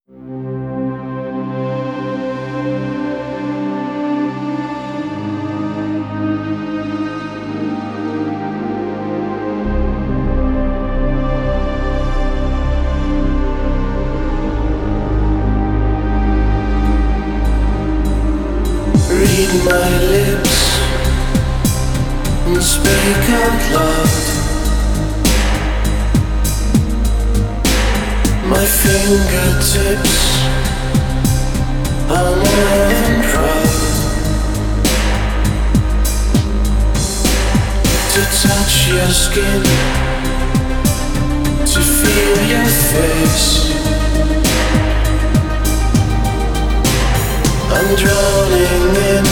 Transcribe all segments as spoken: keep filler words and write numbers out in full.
Read my lips and speak out loud. My fingertips are more than proud to touch your skin, to feel your face. I'm drowning in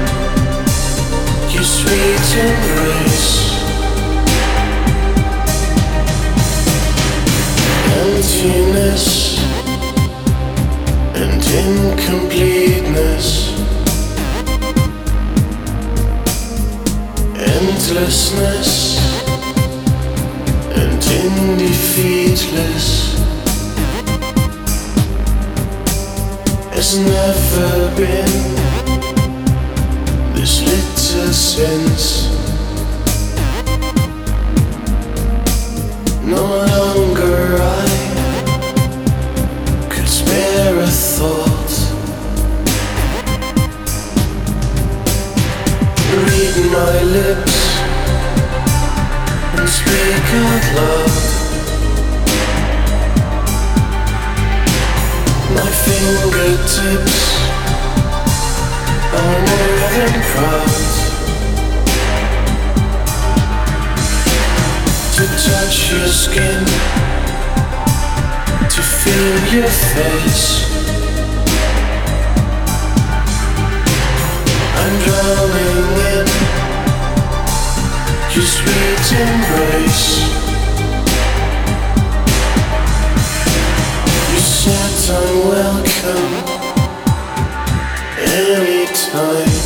your sweet embrace. Emptiness and incompleteness, endlessness and indefeatless. Has never been this little since. No longer I could spare a thought. Read my lips and speak out loud. My fingertips are more than proud to touch your skin, to feel your face. I'm drowning in your sweet embrace. Yet I'm welcome anytime.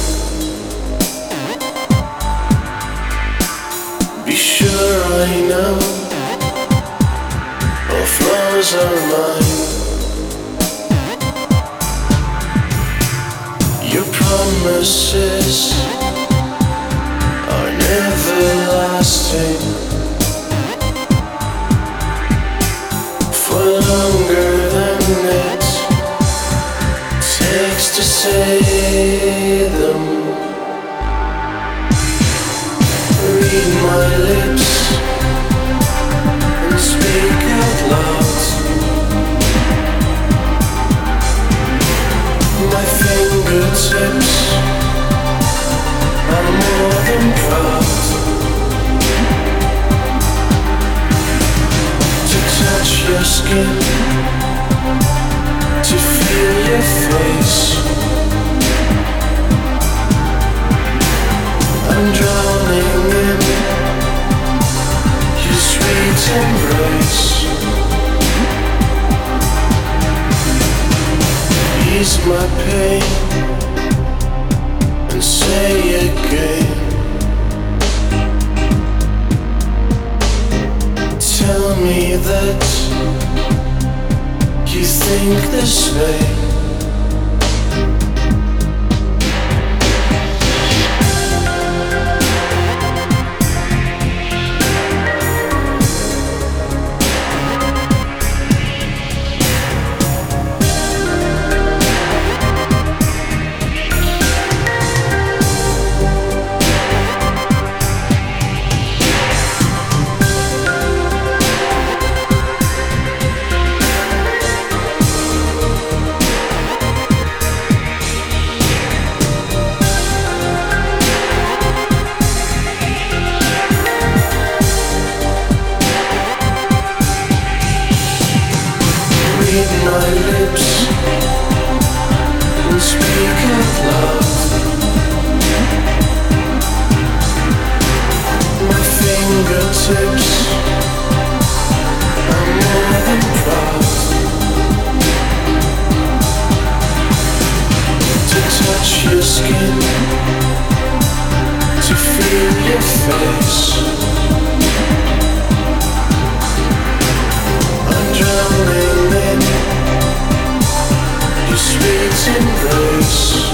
Be sure I know all flaws are mine. Your promises are never lasting. For longer than it takes to say them. Read my lips and speak out loud. My fingertips are more than proud to touch your skin, to feel your face. I'm drowning in your sweet embrace. Ease my pain and say again. Tell me that you think this way. Read my lips and speak out loud. My fingertips are more than proud to touch your skin, to feel your face. I'm drowning in needs embrace.